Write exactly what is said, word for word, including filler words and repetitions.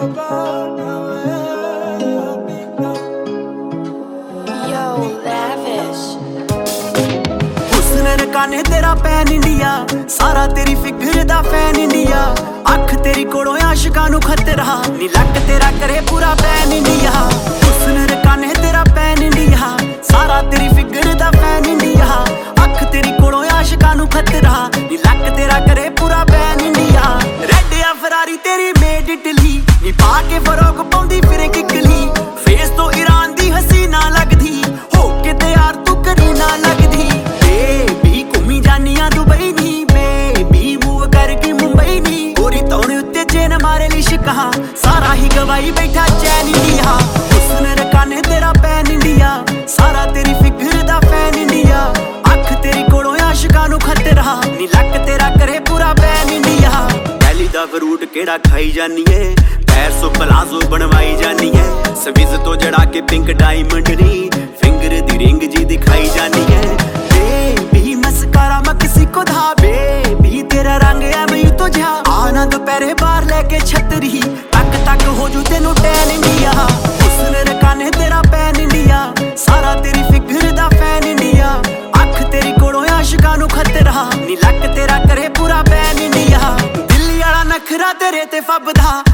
काने तेरा pan India सारा तेरी फिगर दा फैन इंडिया अख तेरी कोलों आशिकां नू खतरा नी लक तेरा करे पूरा पैन इंडिया हुस्न काने तेरा पैन इंडिया सारा तेरी फिगर दा फैन इंडिया अख तेरी कोलों आशिकां नू खतरा नी लक तेरा करे पूरा पैन इंडिया रेड या फरारी तेरी मेड इटली नी पा के फरोग पाउंदी फिरे किकली फेस तो ईरान दी हसीना लगदी हो के ते यार तू करी ना लगदी दुबई नी बेबी मूव करके मुंबई नी गोरी तौने उत्ते चेन मारे लिश कहा सारा ही गवाई बैठा चैन इंडिया हुस्न काने तेरा पैन इंडिया सारा तेरी फिगर दा फैन इंडिया अख तेरी कोलों आशिकां नू खतरा नी लक तेरा करे पूरा पैन इंडिया दिल्ली दा फ्रूट केड़ा खाई जानी है पैर सो प्लाजो बनवाई जानी है स्विज तो जड़ा के पिंक डायमंड नी फिंगर दी रिंग जी दिखाई जानी है बेबी मस्कारा मैं किसी को धाबे भी तेरा रंग है मैं तो जा आना दोपहरे बाहर लेके छतरी तक तक हो जू तेनू टैन इंडिया हुस्न काने तेरा पैन इंडिया सारा तेरी फिगर दा फैन इंडिया अख तेरी कोलों आशिकां नू खतरा नी लक तेरा करे पूरा पैन इंडिया दिल्ली वाला नखरा तेरे ते फबदा